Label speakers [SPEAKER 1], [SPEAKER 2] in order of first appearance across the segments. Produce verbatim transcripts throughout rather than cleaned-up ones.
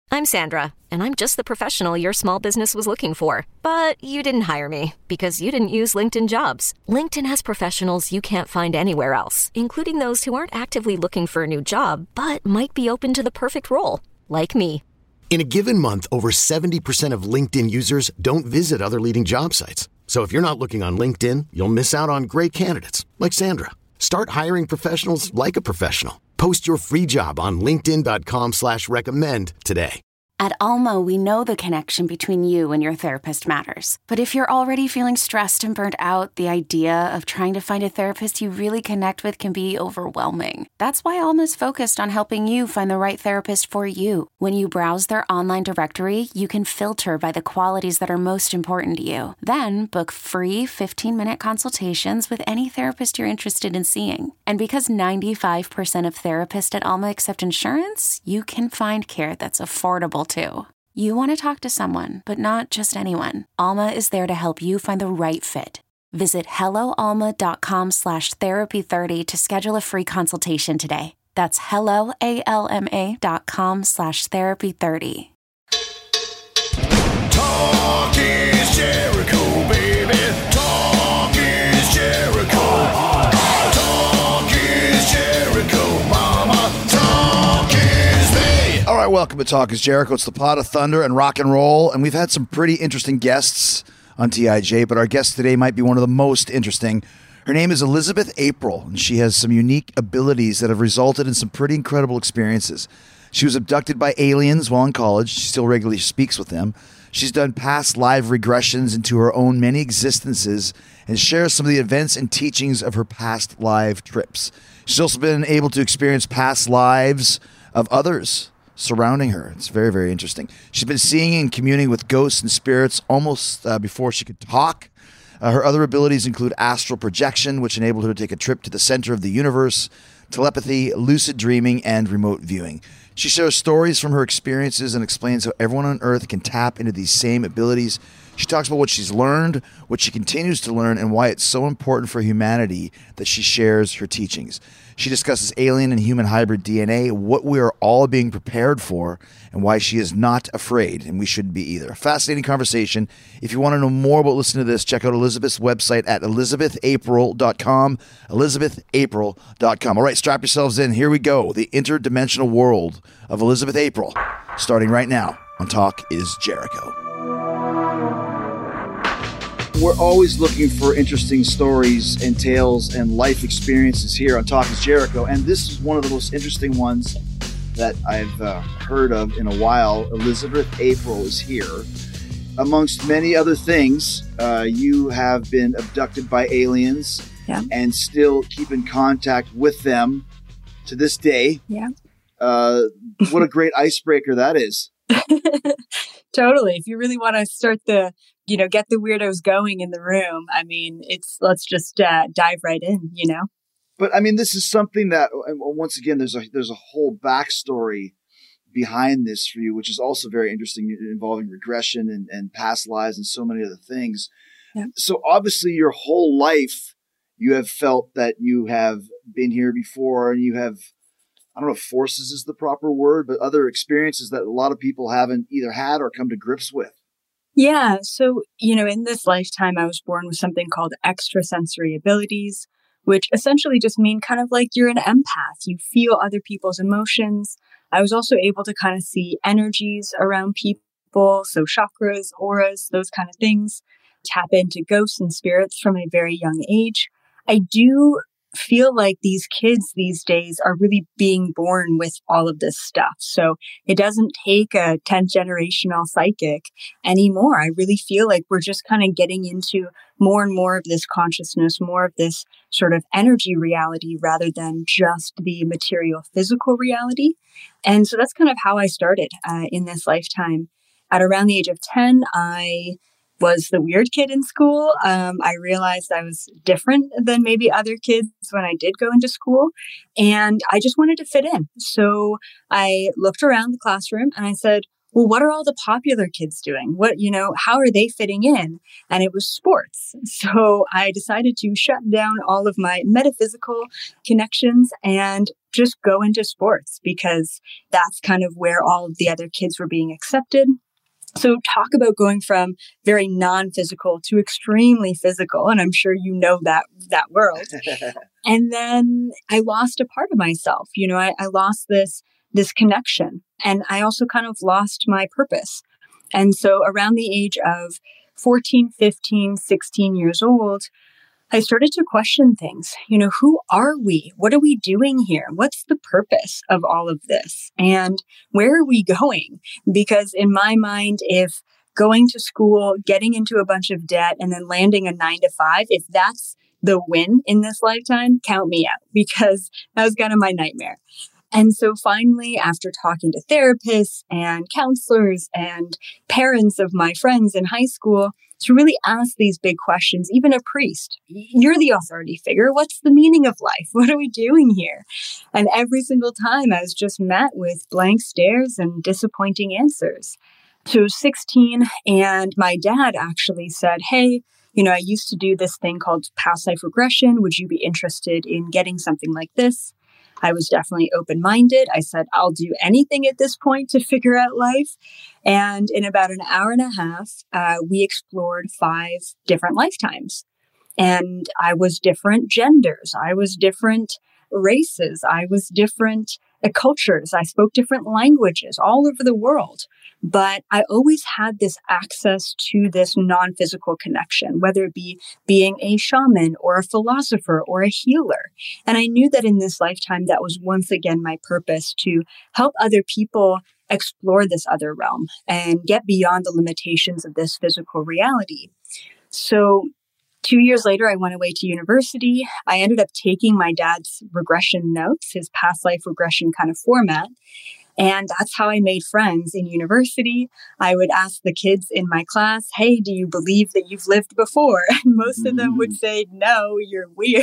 [SPEAKER 1] I'm Sandra, and I'm just the professional your small business was looking for. But you didn't hire me because you didn't use LinkedIn Jobs. LinkedIn has professionals you can't find anywhere else, including those who aren't actively looking for a new job, but might be open to the perfect role, like me.
[SPEAKER 2] In a given month, over seventy percent of LinkedIn users don't visit other leading job sites. So if you're not looking on LinkedIn, you'll miss out on great candidates like Sandra. Start hiring professionals like a professional. Post your free job on linkedin.com slash recommend today.
[SPEAKER 3] At Alma, we know the connection between you and your therapist matters. But if you're already feeling stressed and burnt out, the idea of trying to find a therapist you really connect with can be overwhelming. That's why Alma's focused on helping you find the right therapist for you. When you browse their online directory, you can filter by the qualities that are most important to you. Then book free fifteen-minute consultations with any therapist you're interested in seeing. And because ninety-five percent of therapists at Alma accept insurance, you can find care that's affordable too. You want to talk to someone, but not just anyone. Alma is there to help you find the right fit. Visit helloalma.com slash therapy 30 to schedule a free consultation today. That's helloalma.com slash therapy 30.
[SPEAKER 4] Talk is Jericho, baby. Talk is Jericho. Talk is Jericho, mama. Talk is me.
[SPEAKER 5] All right, welcome to Talk is Jericho. It's the pot of thunder and rock and roll, and we've had some pretty interesting guests on T I J, but our guest today might be one of the most interesting. Her name is Elizabeth April, and she has some unique abilities that have resulted in some pretty incredible experiences. She was abducted by aliens while in college. She still regularly speaks with them. She's done past live regressions into her own many existences and shares some of the events and teachings of her past live trips. She's also been able to experience past lives of others surrounding her. It's very, very interesting. She's been seeing and communing with ghosts and spirits almost uh, before she could talk. Uh, her other abilities include astral projection, which enabled her to take a trip to the center of the universe, telepathy, lucid dreaming, and remote viewing. She shares stories from her experiences and explains how everyone on Earth can tap into these same abilities. She talks about what she's learned, what she continues to learn, and why it's so important for humanity that she shares her teachings. She discusses alien and human hybrid D N A, what we are all being prepared for, and why she is not afraid, and we shouldn't be either. Fascinating conversation. If you want to know more about listening to this, check out Elizabeth's website at elizabeth april dot com, elizabeth april dot com. All right, strap yourselves in. Here we go. The interdimensional world of Elizabeth April, starting right now on Talk is Jericho. We're always looking for interesting stories and tales and life experiences here on Talk is Jericho, and this is one of the most interesting ones that I've uh, heard of in a while. Elizabeth April is here. Amongst many other things, uh, you have been abducted by aliens,
[SPEAKER 6] yeah,
[SPEAKER 5] and still keep in contact with them to this day.
[SPEAKER 6] Yeah.
[SPEAKER 5] Uh, what a great icebreaker that is.
[SPEAKER 6] Totally. If you really want to start the, you know, get the weirdos going in the room, I mean, it's, let's just uh, dive right in, you know?
[SPEAKER 5] But I mean, this is something that, once again, there's a, there's a whole backstory behind this for you, which is also very interesting, involving regression and, and past lives and so many other things.
[SPEAKER 6] Yeah.
[SPEAKER 5] So obviously your whole life, you have felt that you have been here before, and you have, I don't know if forces is the proper word, but other experiences that a lot of people haven't either had or come to grips with.
[SPEAKER 6] Yeah. So, you know, in this lifetime, I was born with something called extrasensory abilities, which essentially just mean kind of like you're an empath. You feel other people's emotions. I was also able to kind of see energies around people. So chakras, auras, those kind of things. Tap into ghosts and spirits from a very young age. I do feel like these kids these days are really being born with all of this stuff. So it doesn't take a tenth generational psychic anymore. I really feel like we're just kind of getting into more and more of this consciousness, more of this sort of energy reality rather than just the material physical reality. And so that's kind of how I started uh, in this lifetime. At around the age of ten, I was the weird kid in school. Um, I realized I was different than maybe other kids when I did go into school. And I just wanted to fit in. So I looked around the classroom and I said, well, what are all the popular kids doing? What, you know, how are they fitting in? And it was sports. So I decided to shut down all of my metaphysical connections and just go into sports because that's kind of where all of the other kids were being accepted. So talk about going from very non-physical to extremely physical. And I'm sure you know that, that world. And then I lost a part of myself. You know, I, I lost this this connection. And I also kind of lost my purpose. And so around the age of fourteen, fifteen, sixteen years old, I started to question things. You know, who are we? What are we doing here? What's the purpose of all of this? And where are we going? Because in my mind, if going to school, getting into a bunch of debt, and then landing a nine to five, if that's the win in this lifetime, count me out, because that was kind of my nightmare. And so finally, after talking to therapists and counselors and parents of my friends in high school, to really ask these big questions, even a priest, you're the authority figure. What's the meaning of life? What are we doing here? And every single time I was just met with blank stares and disappointing answers. So I was sixteen, and my dad actually said, hey, you know, I used to do this thing called past life regression. Would you be interested in getting something like this? I was definitely open-minded. I said, I'll do anything at this point to figure out life. And in about an hour and a half, uh, we explored five different lifetimes. And I was different genders. I was different races. I was different uh, cultures. I spoke different languages all over the world. But I always had this access to this non-physical connection, whether it be being a shaman or a philosopher or a healer. And I knew that in this lifetime, that was once again my purpose, to help other people explore this other realm and get beyond the limitations of this physical reality. So two years later, I went away to university. I ended up taking my dad's regression notes, his past life regression kind of format. And that's how I made friends in university. I would ask the kids in my class, hey, do you believe that you've lived before? And most of them would say, no, you're weird.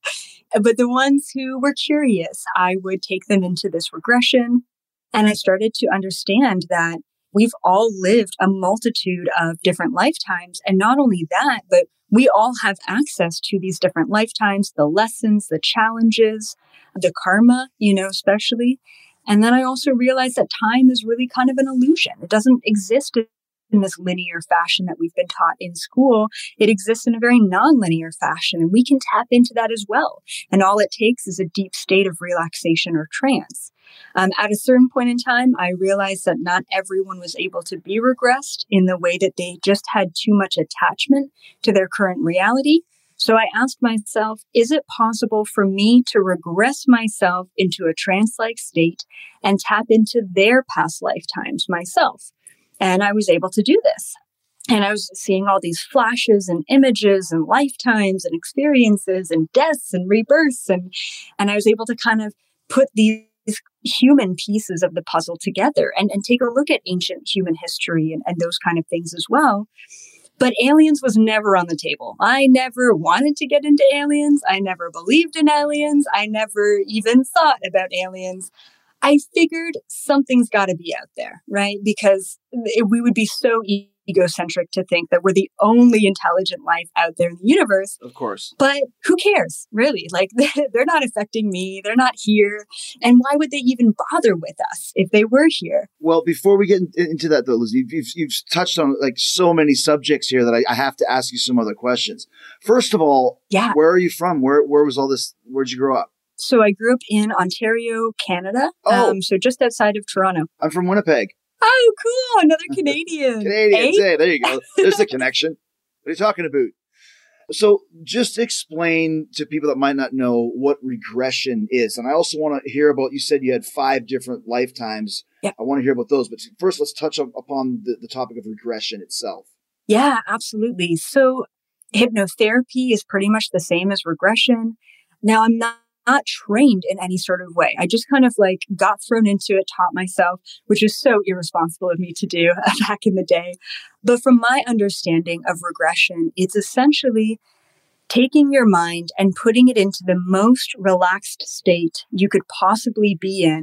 [SPEAKER 6] But the ones who were curious, I would take them into this regression. And I started to understand that we've all lived a multitude of different lifetimes. And not only that, but we all have access to these different lifetimes, the lessons, the challenges, the karma, you know, especially. And then I also realized that time is really kind of an illusion. It doesn't exist in this linear fashion that we've been taught in school. It exists in a very non-linear fashion, and we can tap into that as well. And all it takes is a deep state of relaxation or trance. Um, at a certain point in time, I realized that not everyone was able to be regressed in the way that they just had too much attachment to their current reality. So I asked myself, is it possible for me to regress myself into a trance-like state and tap into their past lifetimes myself? And I was able to do this. And I was seeing all these flashes and images and lifetimes and experiences and deaths and rebirths. And, and I was able to kind of put these human pieces of the puzzle together and, and take a look at ancient human history and, and those kind of things as well. But aliens was never on the table. I never wanted to get into aliens. I never believed in aliens. I never even thought about aliens. I figured something's got to be out there, right? Because it, we would be so egocentric to think that we're the only intelligent life out there in the universe.
[SPEAKER 7] Of course.
[SPEAKER 6] But who cares, really? Like, they're not affecting me. They're not here. And why would they even bother with us if they were here?
[SPEAKER 7] Well, before we get in, into that, though, Liz, you've, you've, you've touched on like so many subjects here that I, I have to ask you some other questions. First of all,
[SPEAKER 6] yeah.
[SPEAKER 7] Where are you from? Where Where was all this? Where'd you grow up?
[SPEAKER 6] So I grew up in Ontario, Canada.
[SPEAKER 7] Oh.
[SPEAKER 6] Um, so just outside of Toronto.
[SPEAKER 7] I'm from Winnipeg.
[SPEAKER 6] Oh, cool. Another Canadian.
[SPEAKER 7] Canadians.
[SPEAKER 6] Eh?
[SPEAKER 7] Hey, there you go. There's the connection. What are you talking about? So just explain to people that might not know what regression is. And I also want to hear about, you said you had five different lifetimes.
[SPEAKER 6] Yeah.
[SPEAKER 7] I want to hear about those. But first, let's touch up upon the, the topic of regression itself.
[SPEAKER 6] Yeah, absolutely. So hypnotherapy is pretty much the same as regression. Now, I'm not not trained in any sort of way. I just kind of like got thrown into it, taught myself, which is so irresponsible of me to do back in the day. But from my understanding of regression, it's essentially taking your mind and putting it into the most relaxed state you could possibly be in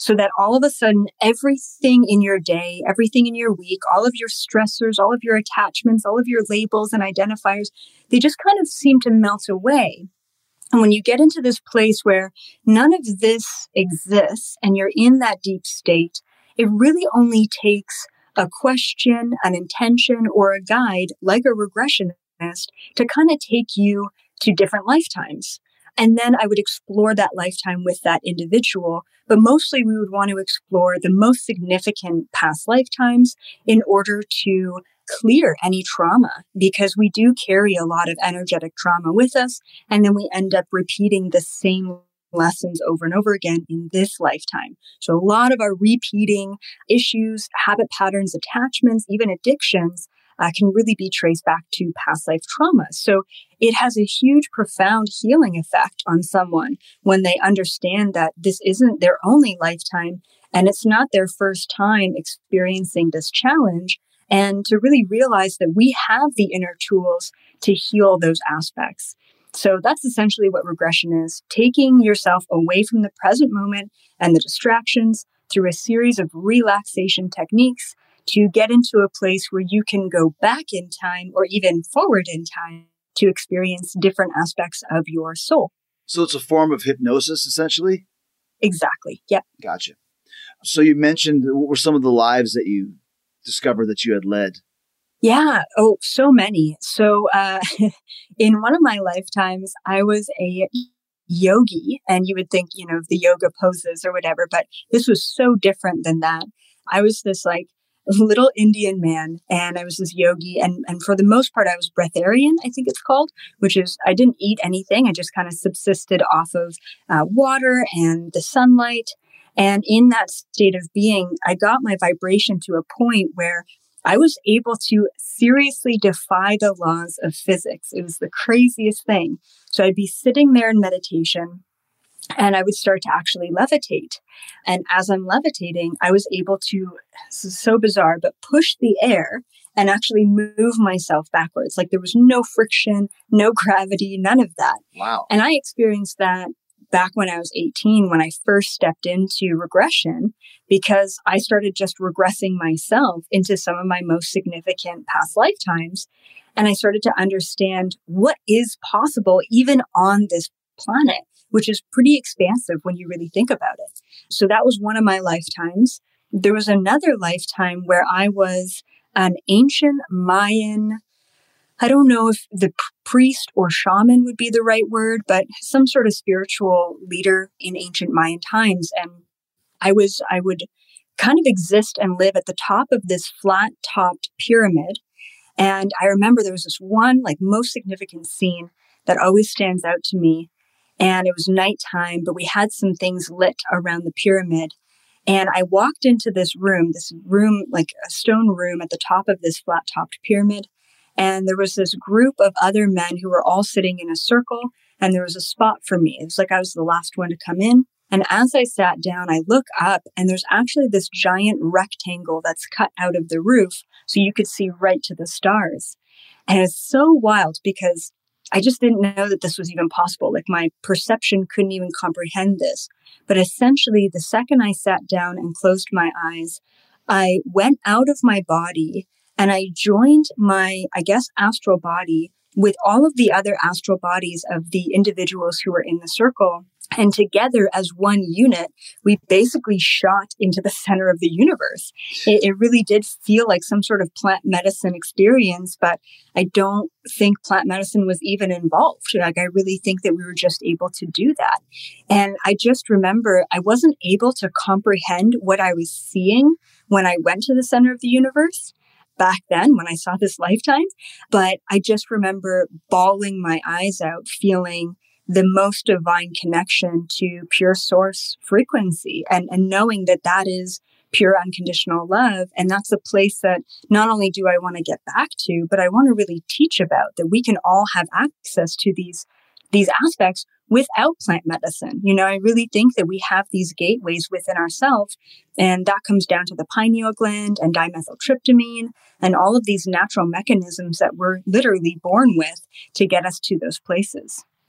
[SPEAKER 6] so that all of a sudden, everything in your day, everything in your week, all of your stressors, all of your attachments, all of your labels and identifiers, they just kind of seem to melt away. And when you get into this place where none of this exists and you're in that deep state, it really only takes a question, an intention, or a guide like a regressionist to kind of take you to different lifetimes. And then I would explore that lifetime with that individual. But mostly we would want to explore the most significant past lifetimes in order to clear any trauma, because we do carry a lot of energetic trauma with us. And then we end up repeating the same lessons over and over again in this lifetime. So a lot of our repeating issues, habit patterns, attachments, even addictions uh, can really be traced back to past life trauma. So it has a huge, profound healing effect on someone when they understand that this isn't their only lifetime and it's not their first time experiencing this challenge, and to really realize that we have the inner tools to heal those aspects. So that's essentially what regression is, taking yourself away from the present moment and the distractions through a series of relaxation techniques to get into a place where you can go back in time or even forward in time to experience different aspects of your soul.
[SPEAKER 7] So it's a form of hypnosis, essentially?
[SPEAKER 6] Exactly. Yep.
[SPEAKER 7] Gotcha. So you mentioned, what were some of the lives that you discovered that you had led?
[SPEAKER 6] Yeah. Oh, so many. So uh, in one of my lifetimes, I was a yogi, and you would think, you know, the yoga poses or whatever, but this was so different than that. I was this like little Indian man, and I was this yogi. And, and for the most part, I was breatharian, I think it's called, which is I didn't eat anything. I just kind of subsisted off of uh, water and the sunlight. And in that state of being, I got my vibration to a point where I was able to seriously defy the laws of physics. It was the craziest thing. So I'd be sitting there in meditation, and I would start to actually levitate. And as I'm levitating, I was able to, this is so bizarre, but push the air and actually move myself backwards. Like there was no friction, no gravity, none of that.
[SPEAKER 7] Wow.
[SPEAKER 6] And I experienced that back when I was eighteen, when I first stepped into regression, because I started just regressing myself into some of my most significant past lifetimes. And I started to understand what is possible even on this planet, which is pretty expansive when you really think about it. So that was one of my lifetimes. There was another lifetime where I was an ancient Mayan, I don't know if the p- priest or shaman would be the right word, but some sort of spiritual leader in ancient Mayan times. And I was, I would kind of exist and live at the top of this flat topped pyramid. And I remember there was this one like most significant scene that always stands out to me. And it was nighttime, but we had some things lit around the pyramid. And I walked into this room, this room, like a stone room at the top of this flat topped pyramid. And there was this group of other men who were all sitting in a circle, and there was a spot for me. It was like I was the last one to come in. And as I sat down, I look up, and there's actually this giant rectangle that's cut out of the roof, so you could see right to the stars. And it's so wild because I just didn't know that this was even possible. Like my perception couldn't even comprehend this. But essentially, the second I sat down and closed my eyes, I went out of my body and I joined my, I guess, astral body with all of the other astral bodies of the individuals who were in the circle. And together as one unit, we basically shot into the center of the universe. It, it really did feel like some sort of plant medicine experience, but I don't think plant medicine was even involved. Like, I really think that we were just able to do that. And I just remember I wasn't able to comprehend what I was seeing when I went to the center of the universe back then when I saw this lifetime. But I just remember bawling my eyes out, feeling the most divine connection to pure source frequency, and, and knowing that that is pure unconditional love. And that's a place that not only do I want to get back to, but I want to really teach about, that we can all have access to these, these aspects without plant medicine. You know, I really think that we have these gateways within ourselves, and that comes down to the pineal gland and dimethyltryptamine and all of these natural mechanisms that we're literally born with to get us to those places.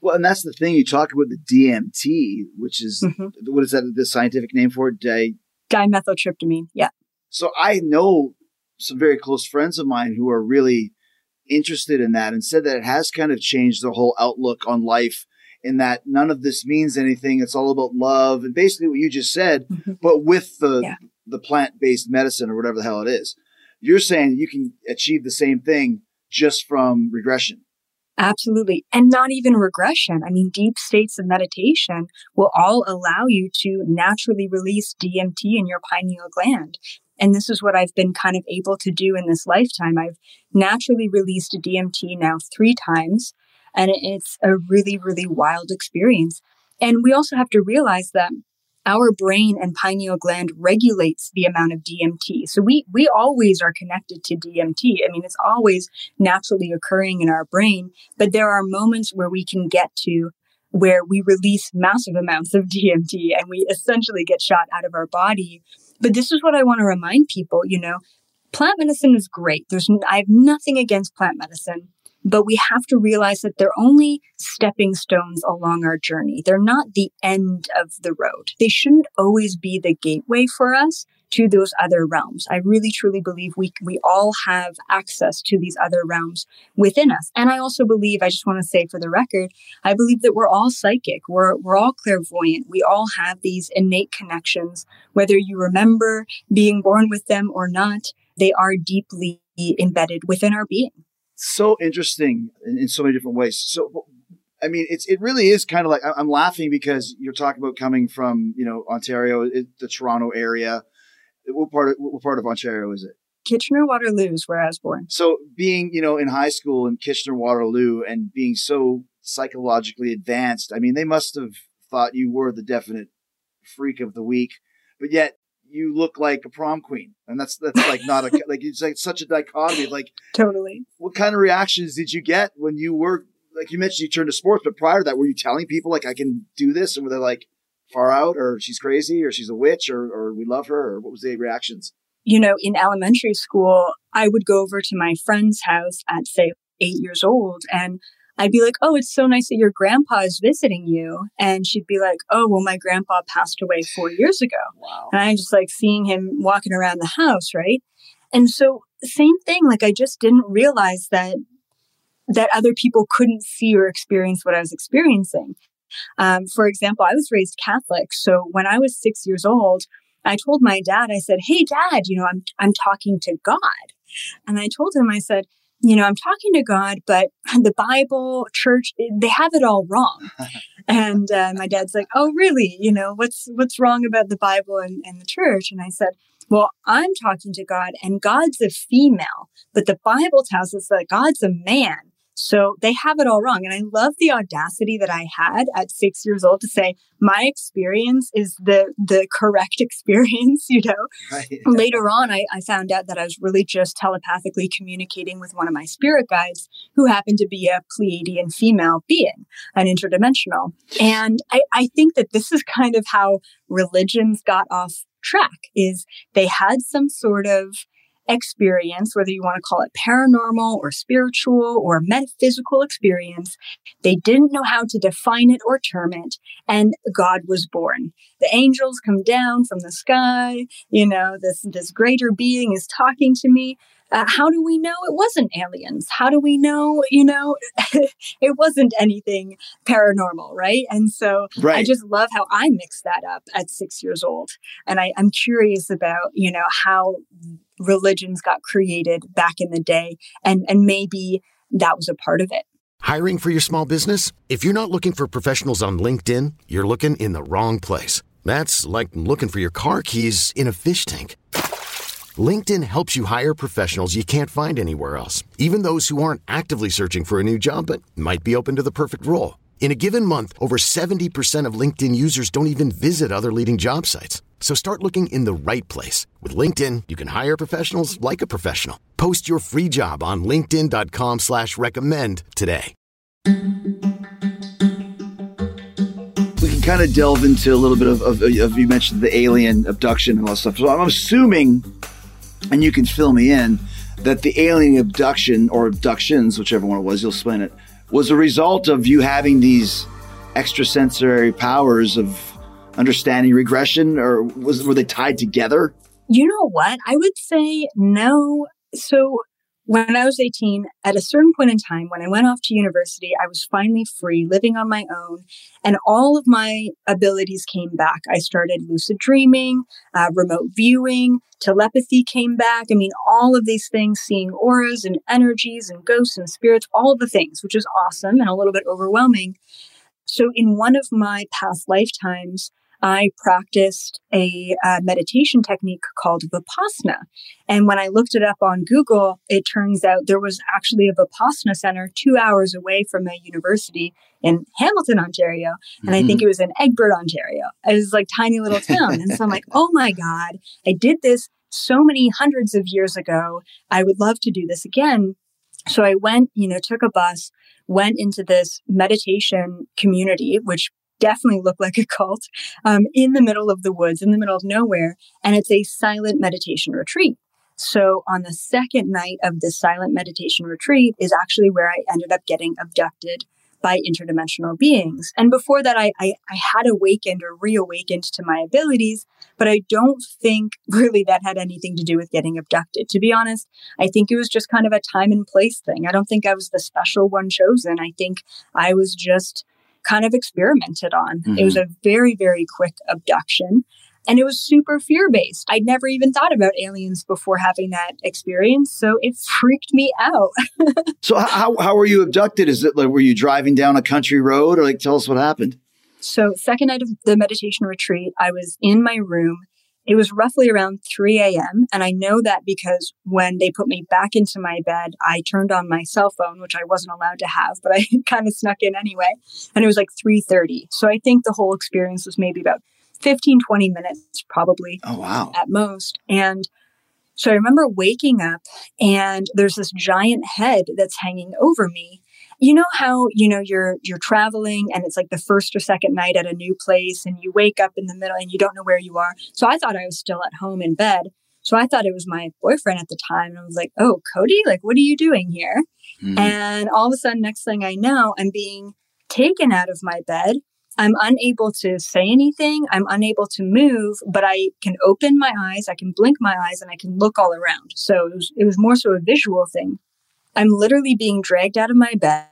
[SPEAKER 7] Well, and that's the thing. You talk about the D M T, which is, mm-hmm. what is that, the scientific name for it? Di-
[SPEAKER 6] Dimethyltryptamine, yeah.
[SPEAKER 7] So I know some very close friends of mine who are really interested in that and said that it has kind of changed their whole outlook on life, in that none of this means anything. It's all about love and basically what you just said, mm-hmm. but with the yeah. the plant-based medicine or whatever the hell it is. You're saying you can achieve the same thing just from regression.
[SPEAKER 6] Absolutely. And not even regression. I mean, deep states of meditation will all allow you to naturally release D M T in your pineal gland. And this is what I've been kind of able to do in this lifetime. I've naturally released D M T now three times, and it's a really, really wild experience. And we also have to realize that our brain and pineal gland regulates the amount of D M T. So we we always are connected to D M T. I mean, it's always naturally occurring in our brain, but there are moments where we can get to where we release massive amounts of D M T and we essentially get shot out of our body. But this is what I want to remind people, you know, plant medicine is great. There's I have nothing against plant medicine. But we have to realize that they're only stepping stones along our journey. They're not the end of the road. They shouldn't always be the gateway for us to those other realms. I really, truly believe we we all have access to these other realms within us. And I also believe, I just want to say for the record, I believe that we're all psychic. We're, we're all clairvoyant. We all have these innate connections. Whether you remember being born with them or not, they are deeply embedded within our being.
[SPEAKER 7] So interesting in, in so many different ways. So, I mean, it's it really is kind of like, I'm laughing because you're talking about coming from, you know, Ontario, it, the Toronto area. What part of what part of Ontario is it?
[SPEAKER 6] Kitchener-Waterloo is where I was born.
[SPEAKER 7] So being, you know, in high school in Kitchener-Waterloo and being so psychologically advanced, I mean, they must have thought you were the definite freak of the week, but yet you look like a prom queen. And that's, that's like not a, like, it's like such a dichotomy. Like,
[SPEAKER 6] totally.
[SPEAKER 7] What kind of reactions did you get when you were, like you mentioned, you turned to sports, but prior to that, were you telling people like, I can do this? And were they like, far out, or she's crazy, or she's a witch, or, or we love her, or what was the reactions?
[SPEAKER 6] You know, in elementary school, I would go over to my friend's house at, say, eight years old, and I'd be like, oh, it's so nice that your grandpa is visiting you. And she'd be like, oh, well, my grandpa passed away four years ago.
[SPEAKER 7] Wow.
[SPEAKER 6] And I just like seeing him walking around the house, right? And so same thing, like I just didn't realize that that other people couldn't see or experience what I was experiencing. Um, for example, I was raised Catholic. So when I was six years old, I told my dad, I said, hey, Dad, you know, I'm I'm talking to God. And I told him, I said, you know, I'm talking to God, but the Bible, church, they have it all wrong. And uh, my dad's like, oh, really? You know, what's what's wrong about the Bible and, and the church? And I said, well, I'm talking to God and God's a female, but the Bible tells us that God's a man. So they have it all wrong. And I love the audacity that I had at six years old to say, my experience is the the correct experience, you know. Right. Later on, I, I found out that I was really just telepathically communicating with one of my spirit guides who happened to be a Pleiadian female being, an interdimensional. And I, I think that this is kind of how religions got off track, is they had some sort of experience, whether you want to call it paranormal or spiritual or metaphysical experience. They didn't know how to define it or term it, and God was born. The angels come down from the sky, you know, this, this greater being is talking to me. Uh, how do we know it wasn't aliens? How do we know, you know, it wasn't anything paranormal, right? And so right. I just love how I mixed that up at six years old. And I, I'm curious about, you know, how religions got created back in the day. And, and maybe that was a part of it.
[SPEAKER 2] Hiring for your small business? If you're not looking for professionals on LinkedIn, you're looking in the wrong place. That's like looking for your car keys in a fish tank. LinkedIn helps you hire professionals you can't find anywhere else, even those who aren't actively searching for a new job but might be open to the perfect role. In a given month, over seventy percent of LinkedIn users don't even visit other leading job sites. So start looking in the right place. With LinkedIn, you can hire professionals like a professional. Post your free job on linkedin dot com slash recommend today.
[SPEAKER 7] We can kind of delve into a little bit of, of, of you mentioned the alien abduction and all that stuff. So I'm assuming, and you can fill me in, that the alien abduction or abductions, whichever one it was, you'll explain it, was a result of you having these extrasensory powers of understanding regression, or was were they tied together?
[SPEAKER 6] You know what? I would say no. So when I was eighteen, at a certain point in time, when I went off to university, I was finally free, living on my own, and all of my abilities came back. I started lucid dreaming, uh, remote viewing, telepathy came back. I mean, all of these things, seeing auras and energies and ghosts and spirits, all of the things, which is awesome and a little bit overwhelming. So in one of my past lifetimes, I practiced a uh, meditation technique called Vipassana. And when I looked it up on Google, it turns out there was actually a Vipassana center two hours away from my university in Hamilton, Ontario. And mm-hmm. I think it was in Egbert, Ontario. It was like tiny little town. And so I'm like, oh my God, I did this so many hundreds of years ago. I would love to do this again. So I went, you know, took a bus, went into this meditation community, which definitely looked like a cult, um, in the middle of the woods, in the middle of nowhere. And it's a silent meditation retreat. So on the second night of this silent meditation retreat is actually where I ended up getting abducted by interdimensional beings. And before that, I, I, I had awakened or reawakened to my abilities, but I don't think really that had anything to do with getting abducted. To be honest, I think it was just kind of a time and place thing. I don't think I was the special one chosen. I think I was just kind of experimented on. Mm-hmm. It was a very, very quick abduction. And it was super fear-based. I'd never even thought about aliens before having that experience, so it freaked me out.
[SPEAKER 7] So how how were you abducted? Is it like, were you driving down a country road, or like, tell us what happened?
[SPEAKER 6] So second night of the meditation retreat, I was in my room. It was roughly around three a.m. And I know that because when they put me back into my bed, I turned on my cell phone, which I wasn't allowed to have, but I kind of snuck in anyway. And it was like three thirty. So I think the whole experience was maybe about fifteen, twenty minutes probably.
[SPEAKER 7] Oh, wow.
[SPEAKER 6] At most. And so I remember waking up and there's this giant head that's hanging over me. You know how, you know, you're you're traveling and it's like the first or second night at a new place and you wake up in the middle and you don't know where you are. So I thought I was still at home in bed. So I thought it was my boyfriend at the time. And I was like, oh, Cody, like, what are you doing here? Mm-hmm. And all of a sudden, next thing I know, I'm being taken out of my bed. I'm unable to say anything. I'm unable to move, but I can open my eyes. I can blink my eyes and I can look all around. So it was, it was more so a visual thing. I'm literally being dragged out of my bed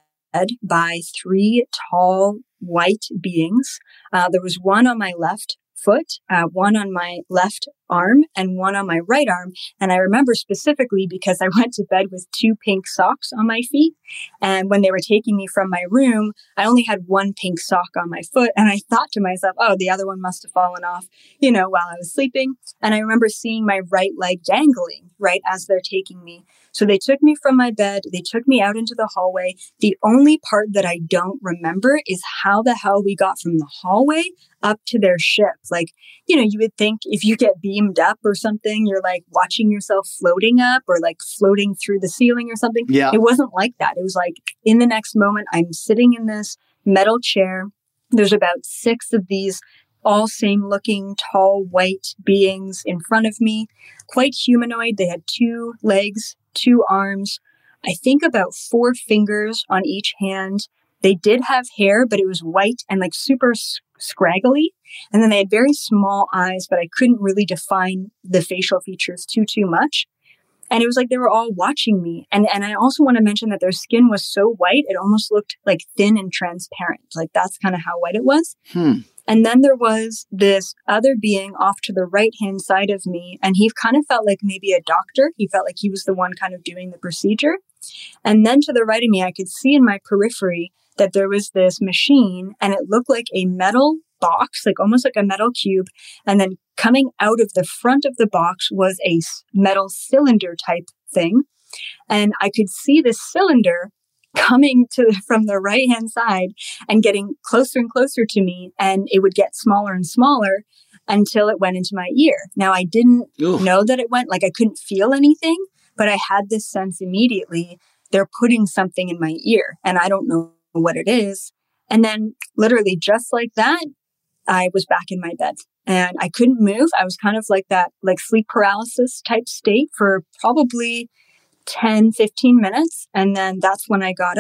[SPEAKER 6] by three tall white beings. Uh, there was one on my left foot, uh, one on my left arm, and one on my right arm. And I remember specifically because I went to bed with two pink socks on my feet. And when they were taking me from my room, I only had one pink sock on my foot. And I thought to myself, oh, the other one must have fallen off, you know, while I was sleeping. And I remember seeing my right leg dangling right as they're taking me. So they took me from my bed. They took me out into the hallway. The only part that I don't remember is how the hell we got from the hallway up to their ship. Like, you know, you would think if you get beamed up or something, you're like watching yourself floating up or like floating through the ceiling or something.
[SPEAKER 7] Yeah.
[SPEAKER 6] It wasn't like that. It was like in the next moment, I'm sitting in this metal chair. There's about six of these all same looking tall white beings in front of me, quite humanoid. They had two legs, two arms, I think about four fingers on each hand. They did have hair, but it was white and like super scraggly. And then they had very small eyes, but I couldn't really define the facial features too, too much. And it was like they were all watching me. And and I also want to mention that their skin was so white, it almost looked like thin and transparent. Like that's kind of how white it was.
[SPEAKER 7] Hmm.
[SPEAKER 6] And then there was this other being off to the right-hand side of me. And he kind of felt like maybe a doctor. He felt like he was the one kind of doing the procedure. And then to the right of me, I could see in my periphery that there was this machine and it looked like a metal box, like almost like a metal cube. And then coming out of the front of the box was a metal cylinder type thing. And I could see this cylinder coming to from the right hand side and getting closer and closer to me. And it would get smaller and smaller until it went into my ear. Now, I didn't Ugh. know that it went, like I couldn't feel anything, but I had this sense immediately they're putting something in my ear and I don't know what it is. And then literally just like that, I was back in my bed and I couldn't move. I was kind of like that, like sleep paralysis type state for probably ten, fifteen minutes. And then that's when I got up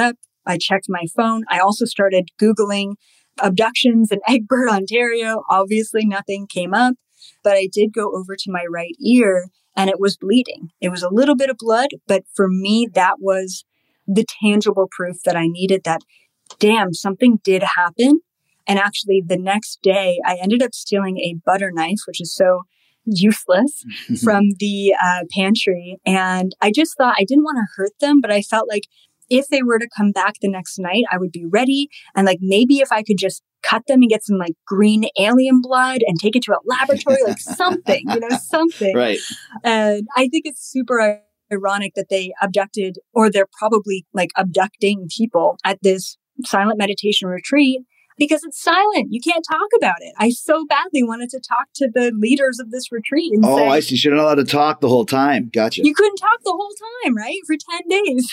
[SPEAKER 6] I checked my phone. I also started Googling abductions in Egbert, Ontario. Obviously, nothing came up, but I did go over to my right ear and it was bleeding. It was a little bit of blood, but for me, that was the tangible proof that I needed, that, damn, something did happen. And actually, the next day, I ended up stealing a butter knife, which is so useless, from the uh, pantry. And I just thought I didn't want to hurt them, but I felt like if they were to come back the next night, I would be ready. And like maybe if I could just cut them and get some like green alien blood and take it to a laboratory, like something, you know, something.
[SPEAKER 7] Right.
[SPEAKER 6] And I think it's super ironic that they abducted, or they're probably like abducting people at this silent meditation retreat, because it's silent. You can't talk about it. I so badly wanted to talk to the leaders of this retreat. And
[SPEAKER 7] oh,
[SPEAKER 6] say,
[SPEAKER 7] I see. You're not allowed to talk the whole time. Gotcha.
[SPEAKER 6] You couldn't talk the whole time, right? For ten days.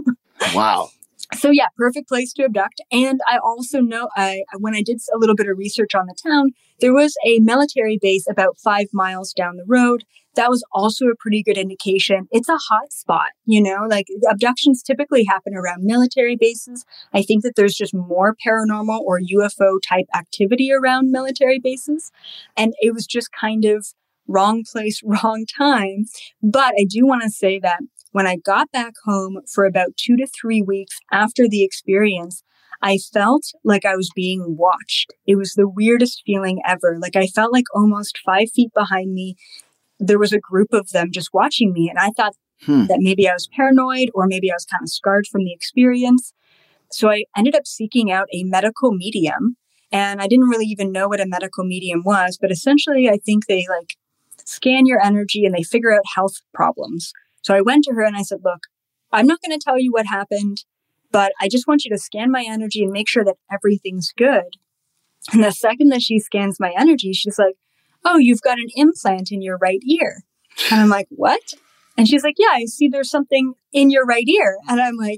[SPEAKER 7] Wow.
[SPEAKER 6] So yeah, perfect place to abduct. And I also know, I when I did a little bit of research on the town, there was a military base about five miles down the road. That was also a pretty good indication. It's a hot spot, you know, like abductions typically happen around military bases. I think that there's just more paranormal or U F O type activity around military bases. And it was just kind of wrong place, wrong time. But I do want to say that when I got back home for about two to three weeks after the experience, I felt like I was being watched. It was the weirdest feeling ever. Like I felt like almost five feet behind me, there was a group of them just watching me. And I thought hmm. that maybe I was paranoid or maybe I was kind of scarred from the experience. So I ended up seeking out a medical medium. And I didn't really even know what a medical medium was. But essentially, I think they like scan your energy and they figure out health problems. So I went to her and I said, look, I'm not going to tell you what happened, but I just want you to scan my energy and make sure that everything's good. And the second that she scans my energy, she's like, oh, you've got an implant in your right ear. And I'm like, what? And she's like, yeah, I see there's something in your right ear. And I'm like,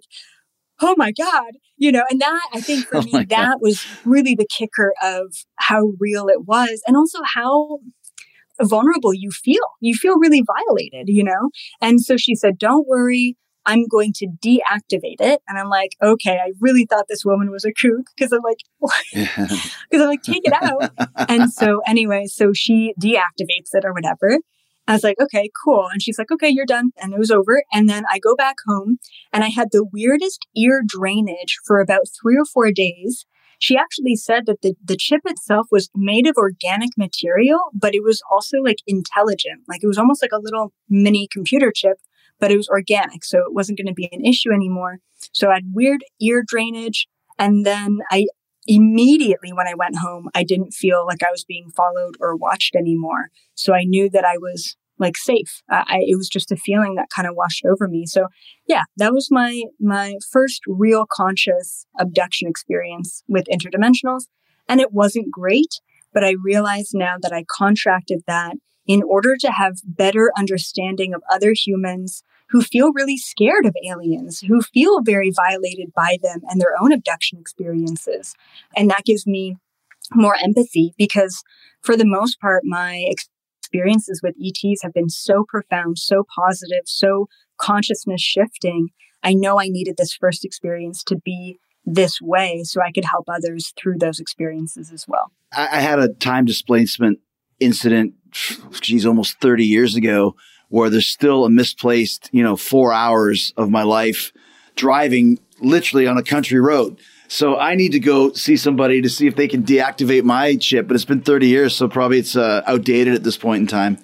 [SPEAKER 6] oh my God, you know, and that, I think for
[SPEAKER 7] oh
[SPEAKER 6] me, that
[SPEAKER 7] God.
[SPEAKER 6] was really the kicker of how real it was. And also how vulnerable you feel. You feel really violated, you know? And so she said, don't worry, I'm going to deactivate it. And I'm like, okay, I really thought this woman was a kook because I'm like, because I'm like, take it out. And so anyway, so she deactivates it or whatever. I was like, okay, cool. And she's like, okay, you're done. And it was over. And then I go back home and I had the weirdest ear drainage for about three or four days. She actually said that the, the chip itself was made of organic material, but it was also like intelligent. Like it was almost like a little mini computer chip, but it was organic. So it wasn't going to be an issue anymore. So I had weird ear drainage. And then I immediately, when I went home, I didn't feel like I was being followed or watched anymore. So I knew that I was like safe. Uh, I, it was just a feeling that kind of washed over me. So yeah, that was my, my first real conscious abduction experience with interdimensionals. And it wasn't great, but I realize now that I contracted that in order to have better understanding of other humans who feel really scared of aliens, who feel very violated by them and their own abduction experiences. And that gives me more empathy because for the most part, my experiences with E Ts have been so profound, so positive, so consciousness shifting. I know I needed this first experience to be this way so I could help others through those experiences as well.
[SPEAKER 7] I, I had a time displacement incident, geez, almost thirty years ago, where there's still a misplaced, you know, four hours of my life driving literally on a country road. So I need to go see somebody to see if they can deactivate my chip. But it's been thirty years, so probably it's uh, outdated at this point in time.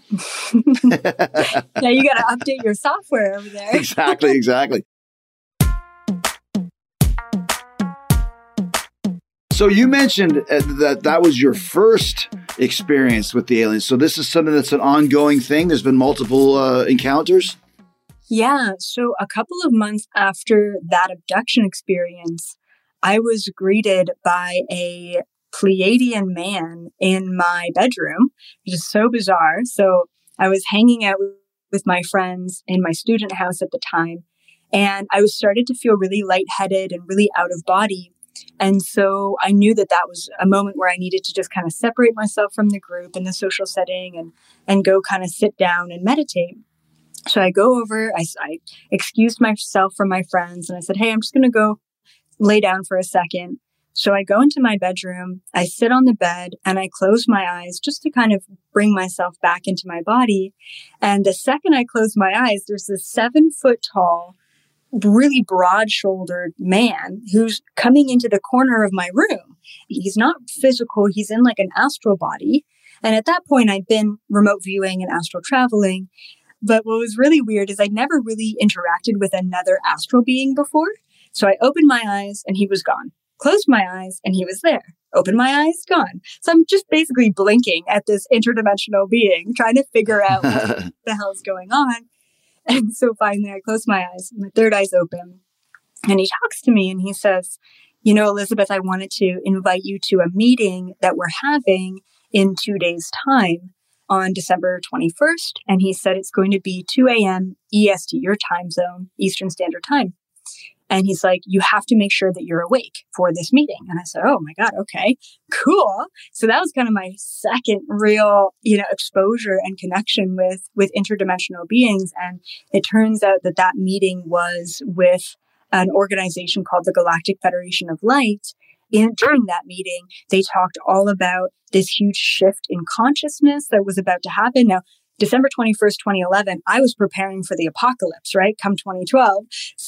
[SPEAKER 6] Yeah, you got to update your software over there.
[SPEAKER 7] Exactly, exactly. So you mentioned uh, that that was your first experience with the aliens. So this is something that's an ongoing thing. There's been multiple uh, encounters.
[SPEAKER 6] Yeah. So a couple of months after that abduction experience, I was greeted by a Pleiadian man in my bedroom, which is so bizarre. So I was hanging out with my friends in my student house at the time, and I was started to feel really lightheaded and really out of body. And so I knew that that was a moment where I needed to just kind of separate myself from the group in the social setting and, and go kind of sit down and meditate. So I go over, I, I excused myself from my friends and I said, hey, I'm just going to go lay down for a second. So I go into my bedroom, I sit on the bed, and I close my eyes just to kind of bring myself back into my body. And the second I close my eyes, there's this seven foot tall, really broad shouldered man who's coming into the corner of my room. He's not physical. He's in like an astral body. And at that point, I'd been remote viewing and astral traveling. But what was really weird is I'd never really interacted with another astral being before. So I opened my eyes and he was gone. Closed my eyes and he was there. Opened my eyes, gone. So I'm just basically blinking at this interdimensional being, trying to figure out what the hell is going on. And so finally I close my eyes, my third eye's open, and he talks to me and he says, you know, Elizabeth, I wanted to invite you to a meeting that we're having in two days' time on December twenty-first. And he said it's going to be two a.m. E S T, your time zone, Eastern Standard Time. And he's like, you have to make sure that you're awake for this meeting. And I said, oh my God, okay, cool. So that was kind of my second real, you know, exposure and connection with, with interdimensional beings. And it turns out that that meeting was with an organization called the Galactic Federation of Light. In, during that meeting, they talked all about this huge shift in consciousness that was about to happen. Now, December twenty-first, twenty eleven, I was preparing for the apocalypse, right? Come twenty twelve.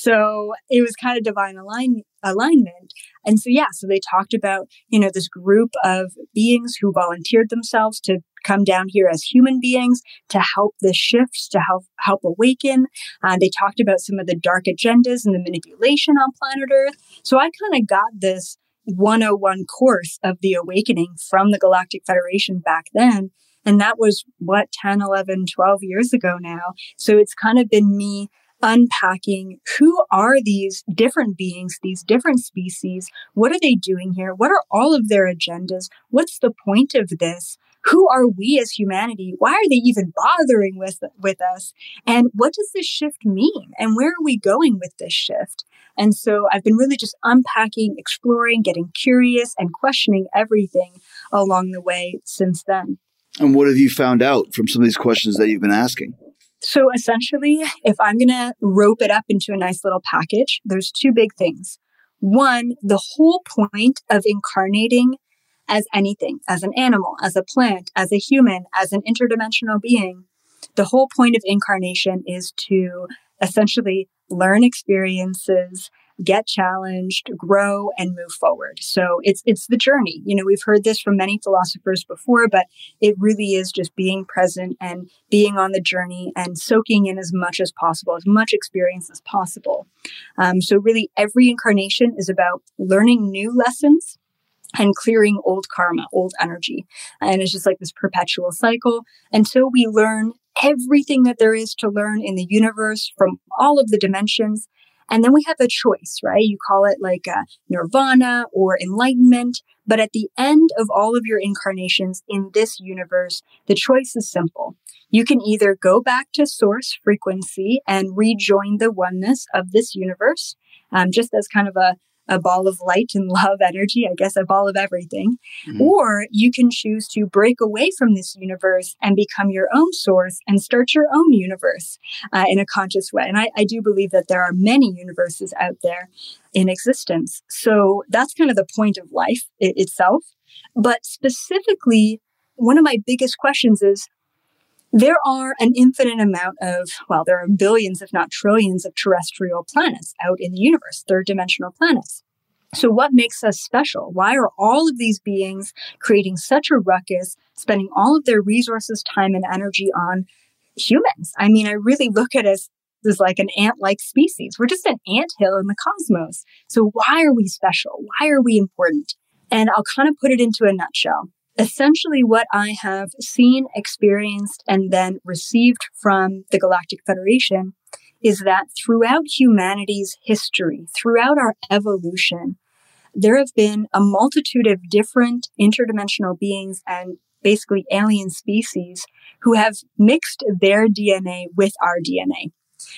[SPEAKER 6] So it was kind of divine align, alignment. And so, yeah, so they talked about, you know, this group of beings who volunteered themselves to come down here as human beings to help the shifts, to help, help awaken. Uh, they talked about some of the dark agendas and the manipulation on planet Earth. So I kind of got this one oh one course of the awakening from the Galactic Federation back then. And that was, what, ten, eleven, twelve years ago now. So it's kind of been me unpacking who are these different beings, these different species? What are they doing here? What are all of their agendas? What's the point of this? Who are we as humanity? Why are they even bothering with, with us? And what does this shift mean? And where are we going with this shift? And so I've been really just unpacking, exploring, getting curious, and questioning everything along the way since then.
[SPEAKER 7] And what have you found out from some of these questions that you've been asking?
[SPEAKER 6] So essentially, if I'm going to rope it up into a nice little package, there's two big things. One, the whole point of incarnating as anything, as an animal, as a plant, as a human, as an interdimensional being, the whole point of incarnation is to essentially learn experiences, get challenged, grow, and move forward. So it's it's the journey. You know, we've heard this from many philosophers before, but it really is just being present and being on the journey and soaking in as much as possible, as much experience as possible. Um, so really, every incarnation is about learning new lessons and clearing old karma, old energy. And it's just like this perpetual cycle until we learn everything that there is to learn in the universe from all of the dimensions. And then we have a choice, right? You call it like a nirvana or enlightenment. But at the end of all of your incarnations in this universe, the choice is simple. You can either go back to source frequency and rejoin the oneness of this universe, um, just as kind of a a ball of light and love energy, I guess a ball of everything. Mm-hmm. Or you can choose to break away from this universe and become your own source and start your own universe uh, in a conscious way. And I, I do believe that there are many universes out there in existence. So that's kind of the point of life it, itself. But specifically, one of my biggest questions is, there are an infinite amount of, well, there are billions, if not trillions, of terrestrial planets out in the universe, third dimensional planets. So what makes us special? Why are all of these beings creating such a ruckus, spending all of their resources, time, and energy on humans? I mean, I really look at us as like an ant-like species. We're just an anthill in the cosmos. So why are we special? Why are we important? And I'll kind of put it into a nutshell. Essentially, what I have seen, experienced, and then received from the Galactic Federation is that throughout humanity's history, throughout our evolution, there have been a multitude of different interdimensional beings and basically alien species who have mixed their D N A with our D N A.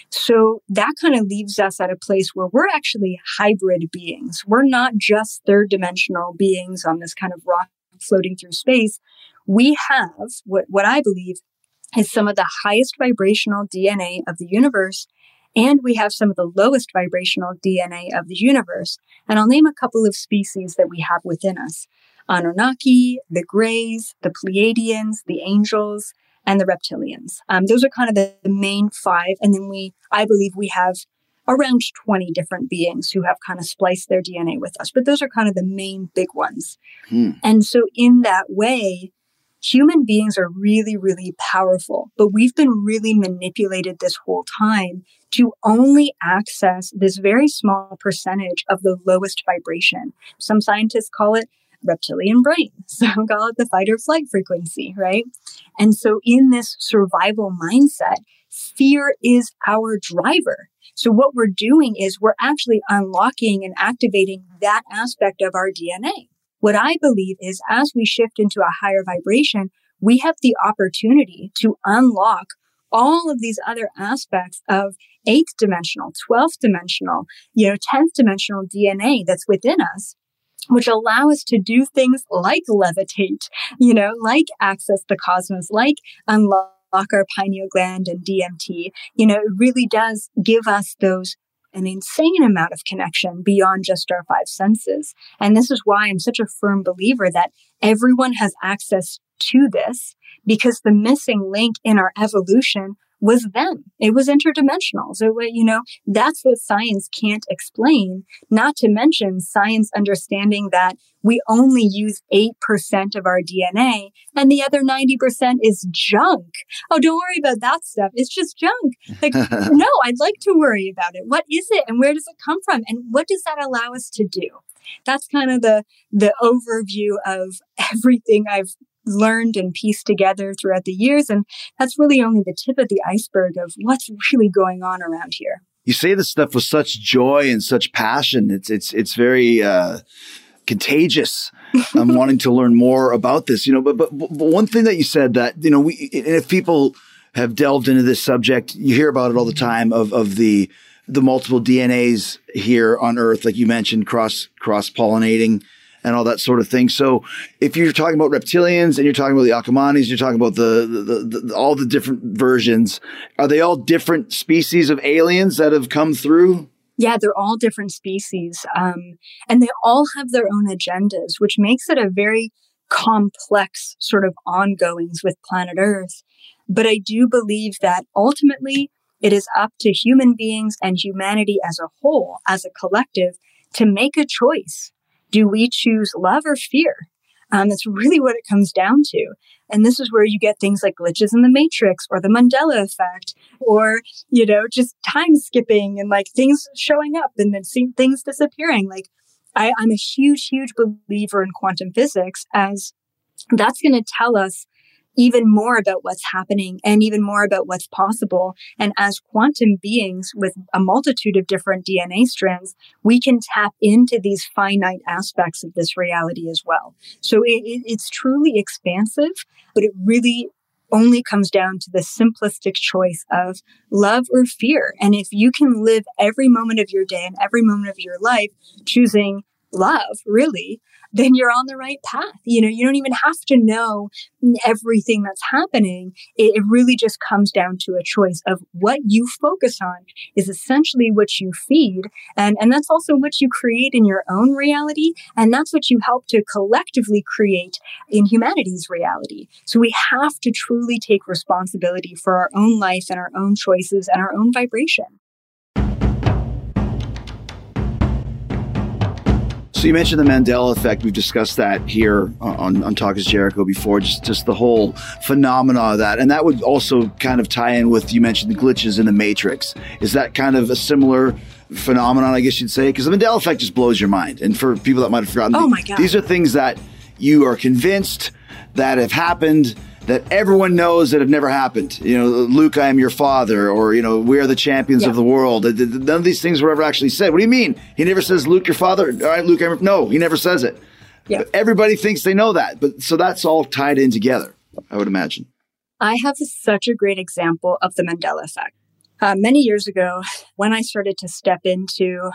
[SPEAKER 6] So that kind of leaves us at a place where we're actually hybrid beings. We're not just third dimensional beings on this kind of rock floating through space. We have what, what I believe is some of the highest vibrational D N A of the universe. And we have some of the lowest vibrational D N A of the universe. And I'll name a couple of species that we have within us. Anunnaki, the Greys, the Pleiadians, the Angels, and the Reptilians. Um, those are kind of the, the main five. And then we, I believe we have around twenty different beings who have kind of spliced their D N A with us. But those are kind of the main big ones. Hmm. And so in that way, human beings are really, really powerful. But we've been really manipulated this whole time to only access this very small percentage of the lowest vibration. Some scientists call it reptilian brain. Some call it the fight or flight frequency, right? And so in this survival mindset, fear is our driver. So what we're doing is we're actually unlocking and activating that aspect of our D N A. What I believe is as we shift into a higher vibration, we have the opportunity to unlock all of these other aspects of eighth dimensional, twelfth dimensional, you know, tenth dimensional D N A that's within us, which allow us to do things like levitate, you know, like access the cosmos, like unlock our pineal gland and D M T. You know, it really does give us those an insane amount of connection beyond just our five senses. And this is why I'm such a firm believer that everyone has access to this, because the missing link in our evolution was them. It was interdimensional. So, you know, that's what science can't explain, not to mention science understanding that we only use eight percent of our D N A and the other ninety percent is junk. Oh, don't worry about that stuff. It's just junk. Like, no, I'd like to worry about it. What is it and where does it come from? And what does that allow us to do? That's kind of the, the overview of everything I've learned and pieced together throughout the years. And that's really only the tip of the iceberg of what's really going on around here.
[SPEAKER 7] You say this stuff with such joy and such passion. It's, it's, it's very, uh, contagious. I'm wanting to learn more about this, you know, but, but, but one thing that you said that, you know, we, if people have delved into this subject, you hear about it all the time of, of the, the multiple D N As here on Earth, like you mentioned, cross, cross pollinating and all that sort of thing. So if you're talking about reptilians and you're talking about the Akamanis, you're talking about the, the, the, the all the different versions, are they all different species of aliens that have come through?
[SPEAKER 6] Yeah, they're all different species. Um, and they all have their own agendas, which makes it a very complex sort of ongoings with planet Earth. But I do believe that ultimately it is up to human beings and humanity as a whole, as a collective, to make a choice. Do we choose love or fear? Um, that's really what it comes down to. And this is where you get things like glitches in the matrix or the Mandela effect or, you know, just time skipping and like things showing up and then seeing things disappearing. Like I, I'm a huge, huge believer in quantum physics, as that's going to tell us even more about what's happening and even more about what's possible. And as quantum beings with a multitude of different D N A strands, we can tap into these finite aspects of this reality as well. So it, it, it's truly expansive, but it really only comes down to the simplistic choice of love or fear. And if you can live every moment of your day and every moment of your life choosing love, really, then you're on the right path. You know, you don't even have to know everything that's happening. It, it really just comes down to a choice of what you focus on is essentially what you feed. And, and that's also what you create in your own reality. And that's what you help to collectively create in humanity's reality. So we have to truly take responsibility for our own life and our own choices and our own vibration.
[SPEAKER 7] So you mentioned the Mandela effect. We've discussed that here on, on Talk is Jericho before, just, just the whole phenomena of that. And that would also kind of tie in with, you mentioned the glitches in the Matrix. Is that kind of a similar phenomenon, I guess you'd say? Because the Mandela effect just blows your mind. And for people that might have forgotten,
[SPEAKER 6] oh my God.
[SPEAKER 7] These are things that you are convinced that have happened, that everyone knows that have never happened. You know, Luke, I am your father, or, you know, we are the champions yeah. of the world. None of these things were ever actually said. What do you mean? He never says, Luke, your father? All right, Luke, I'm, no, he never says it. Yeah. But everybody thinks they know that. But so that's all tied in together, I would imagine.
[SPEAKER 6] I have such a great example of the Mandela effect. Uh, many years ago, when I started to step into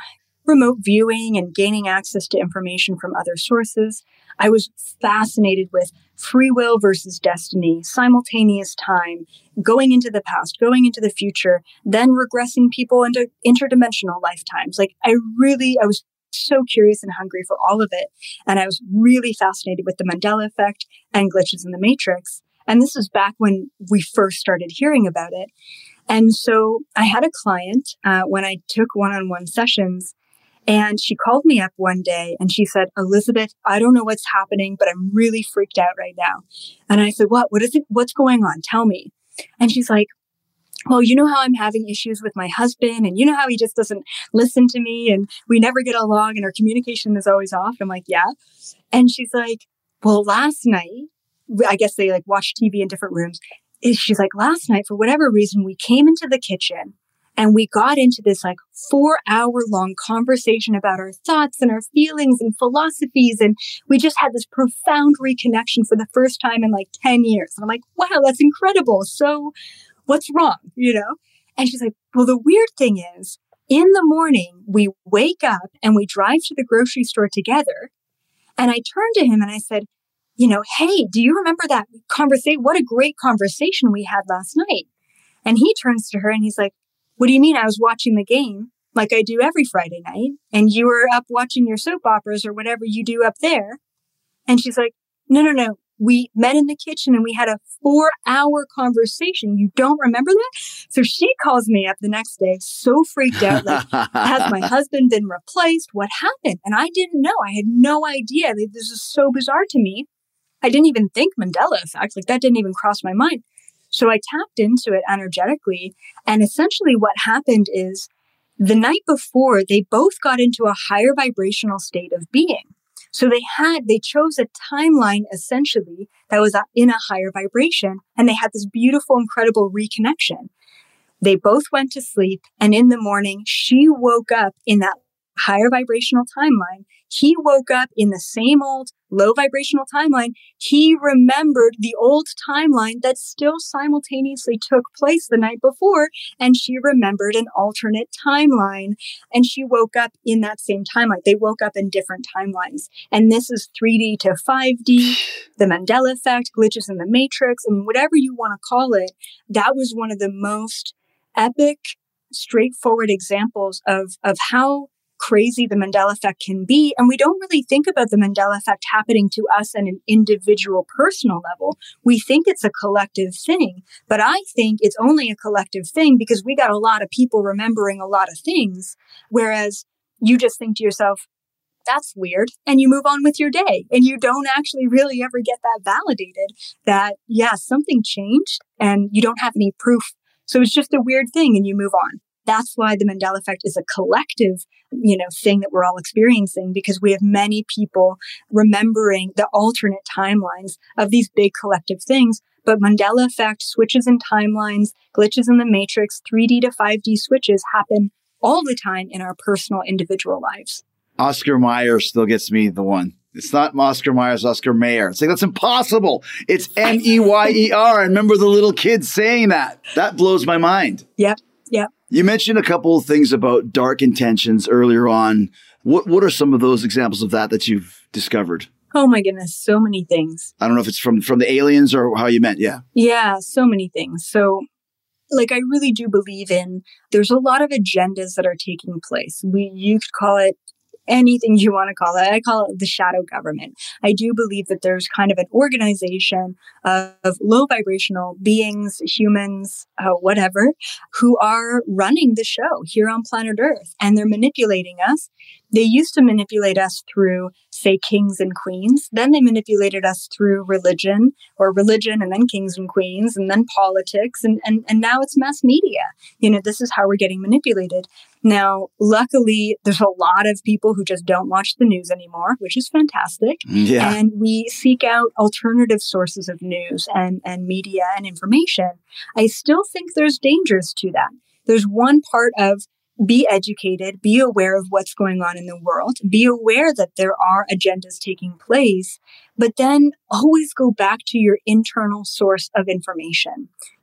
[SPEAKER 6] remote viewing and gaining access to information from other sources. I was fascinated with free will versus destiny, simultaneous time, going into the past, going into the future, then regressing people into interdimensional lifetimes. Like I really, I was so curious and hungry for all of it. And I was really fascinated with the Mandela effect and glitches in the matrix. And this is back when we first started hearing about it. And so I had a client uh, when I took one-on-one sessions, and she called me up one day and she said, Elizabeth, I don't know what's happening, but I'm really freaked out right now. And I said, what? What is it? What's going on? Tell me. And she's like, well, you know how I'm having issues with my husband, and you know how he just doesn't listen to me, and we never get along, and our communication is always off. I'm like, yeah. And she's like, well, last night, I guess they like watch T V in different rooms. She's like, last night, for whatever reason, we came into the kitchen and we got into this like four hour long conversation about our thoughts and our feelings and philosophies. And we just had this profound reconnection for the first time in like ten years. And I'm like, wow, that's incredible. So what's wrong? You know? And she's like, well, the weird thing is in the morning, we wake up and we drive to the grocery store together. And I turned to him and I said, you know, hey, do you remember that conversation? What a great conversation we had last night. And he turns to her and he's like, what do you mean? I was watching the game like I do every Friday night, and you were up watching your soap operas or whatever you do up there. And she's like, no, no, no. We met in the kitchen and we had a four hour conversation. You don't remember that? So she calls me up the next day, so freaked out. Like, has my husband been replaced? What happened? And I didn't know. I had no idea. This is so bizarre to me. I didn't even think Mandela effect. Like that didn't even cross my mind. So I tapped into it energetically. And essentially what happened is the night before, they both got into a higher vibrational state of being. So they had, they chose a timeline essentially that was in a higher vibration. And they had this beautiful, incredible reconnection. They both went to sleep. And in the morning, she woke up in that higher vibrational timeline. He woke up in the same old low vibrational timeline. He remembered the old timeline that still simultaneously took place the night before. And she remembered an alternate timeline. And she woke up in that same timeline. They woke up in different timelines. And this is three D to five D, the Mandela effect, glitches in the matrix. I mean, whatever you want to call it, that was one of the most epic, straightforward examples of, of how crazy the Mandela effect can be. And we don't really think about the Mandela effect happening to us at an individual personal level. We think it's a collective thing, but I think it's only a collective thing because we got a lot of people remembering a lot of things. Whereas you just think to yourself, that's weird. And you move on with your day and you don't actually really ever get that validated that, yeah, something changed and you don't have any proof. So it's just a weird thing and you move on. That's why the Mandela effect is a collective, you know, thing that we're all experiencing because we have many people remembering the alternate timelines of these big collective things. But Mandela effect, switches in timelines, glitches in the matrix, three D to five D switches happen all the time in our personal individual lives.
[SPEAKER 7] Oscar Mayer still gets me the one. It's not Oscar Myers, Oscar Mayer. It's like, that's impossible. It's M E Y E R. I remember the little kids saying that. That blows my mind.
[SPEAKER 6] Yep. Yep.
[SPEAKER 7] You mentioned a couple of things about dark intentions earlier on. What what are some of those examples of that that you've discovered?
[SPEAKER 6] Oh my goodness, so many things.
[SPEAKER 7] I don't know if it's from, from the aliens or how you meant. Yeah.
[SPEAKER 6] Yeah, so many things. So like, I really do believe in, there's a lot of agendas that are taking place. We, you could call it anything you want to call it. I call it the shadow government. I do believe that there's kind of an organization of, of low vibrational beings, humans, uh, whatever, who are running the show here on planet Earth. And they're manipulating us. They used to manipulate us through, say, kings and queens. Then they manipulated us through religion or religion and then kings and queens and then politics. And, and, and now it's mass media. You know, this is how we're getting manipulated. Now, luckily, there's a lot of people who just don't watch the news anymore, which is fantastic.
[SPEAKER 7] Yeah.
[SPEAKER 6] And we seek out alternative sources of news and, and media and information. I still think there's dangers to that. There's one part of be educated, be aware of what's going on in the world, be aware that there are agendas taking place, but then always go back to your internal source of information.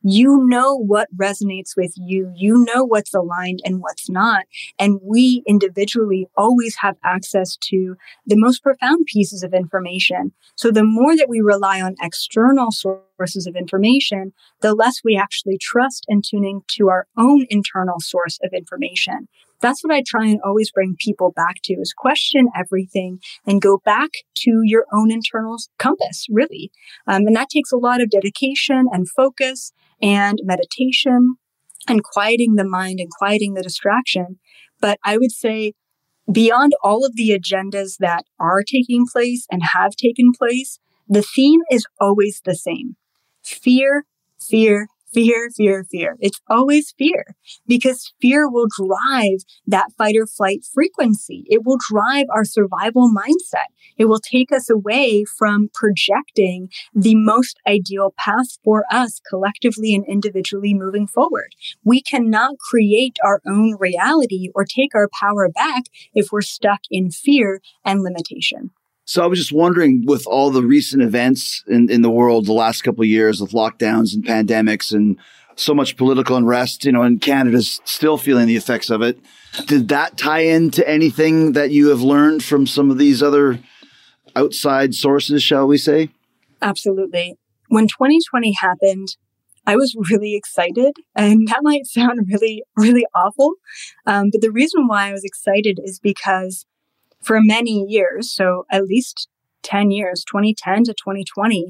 [SPEAKER 6] You know what resonates with you. You know what's aligned and what's not. And we individually always have access to the most profound pieces of information. So the more that we rely on external sources of information, the less we actually trust and tuning to our own internal source of information. That's what I try and always bring people back to, is question everything and go back to your own internal compass, really. Um, and that takes a lot of dedication and focus and meditation and quieting the mind and quieting the distraction. But I would say beyond all of the agendas that are taking place and have taken place, the theme is always the same. Fear, fear, Fear, fear, fear. It's always fear, because fear will drive that fight or flight frequency. It will drive our survival mindset. It will take us away from projecting the most ideal path for us collectively and individually moving forward. We cannot create our own reality or take our power back if we're stuck in fear and limitation.
[SPEAKER 7] So I was just wondering, with all the recent events in, in the world the last couple of years with lockdowns and pandemics and so much political unrest, you know, and Canada's still feeling the effects of it. Did that tie into anything that you have learned from some of these other outside sources, shall we say?
[SPEAKER 6] Absolutely. When twenty twenty happened, I was really excited, and that might sound really, really awful. Um, but the reason why I was excited is because for many years, so at least ten years, twenty ten to twenty twenty,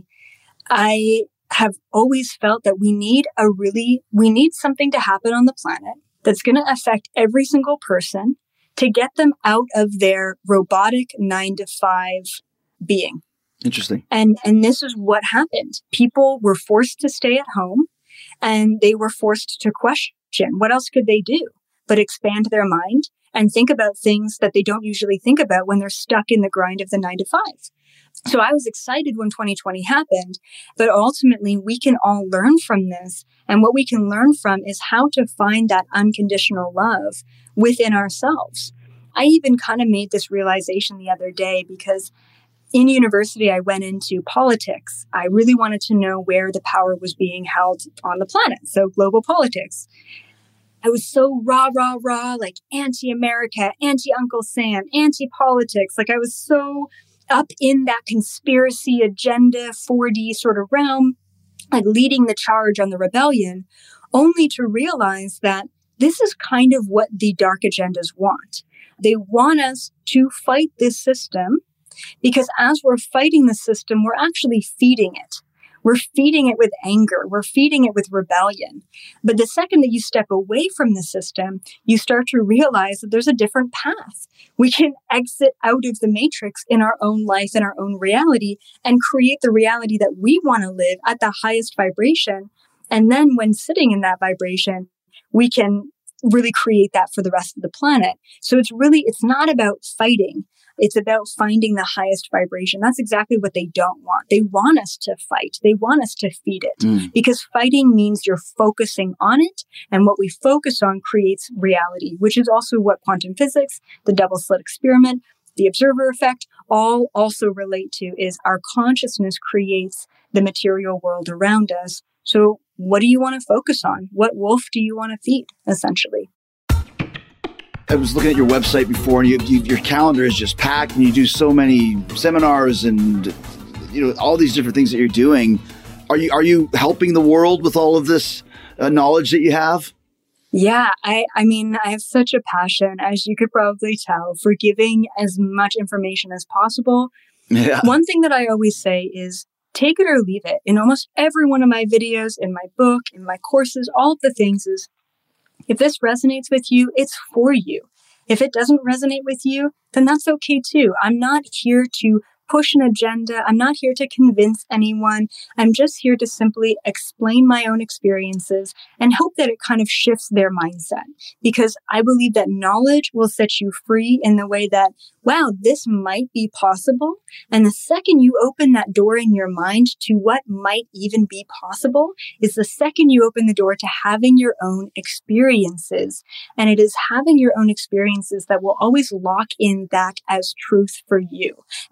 [SPEAKER 6] I have always felt that we need a really, we need something to happen on the planet that's going to affect every single person to get them out of their robotic nine to five being.
[SPEAKER 7] Interesting.
[SPEAKER 6] And, and this is what happened. People were forced to stay at home, and they were forced to question. What else could they do but expand their mind and think about things that they don't usually think about when they're stuck in the grind of the nine to five. So I was excited when twenty twenty happened, but ultimately we can all learn from this. And what we can learn from is how to find that unconditional love within ourselves. I even kind of made this realization the other day, because in university, I went into politics. I really wanted to know where the power was being held on the planet. So global politics. I was so rah, rah, rah, like anti-America, anti-Uncle Sam, anti-politics. Like I was so up in that conspiracy agenda four D sort of realm, like leading the charge on the rebellion, only to realize that this is kind of what the dark agendas want. They want us to fight this system, because as we're fighting the system, we're actually feeding it. We're feeding it with anger. We're feeding it with rebellion. But the second that you step away from the system, you start to realize that there's a different path. We can exit out of the matrix in our own life, in our own reality, and create the reality that we want to live at the highest vibration. And then when sitting in that vibration, we can really create that for the rest of the planet. So it's really, it's not about fighting. It's about finding the highest vibration. That's exactly what they don't want. They want us to fight. They want us to feed it, mm. because fighting means you're focusing on it. And what we focus on creates reality, which is also what quantum physics, the double slit experiment, the observer effect, all also relate to, is our consciousness creates the material world around us. So what do you want to focus on? What wolf do you want to feed, essentially?
[SPEAKER 7] I was looking at your website before, and you, you, your calendar is just packed, and you do so many seminars and, you know, all these different things that you're doing. Are you are you helping the world with all of this uh, knowledge that you have?
[SPEAKER 6] Yeah, I, I mean, I have such a passion, as you could probably tell, for giving as much information as possible. Yeah. One thing that I always say is take it or leave it. In almost every one of my videos, in my book, in my courses, all of the things is, if this resonates with you, it's for you. If it doesn't resonate with you, then that's okay too. I'm not here to push an agenda. I'm not here to convince anyone. I'm just here to simply explain my own experiences and hope that it kind of shifts their mindset. Because I believe that knowledge will set you free in the way that, wow, this might be possible. And the second you open that door in your mind to what might even be possible is the second you open the door to having your own experiences. And it is having your own experiences that will always lock in that as truth for you. And that's why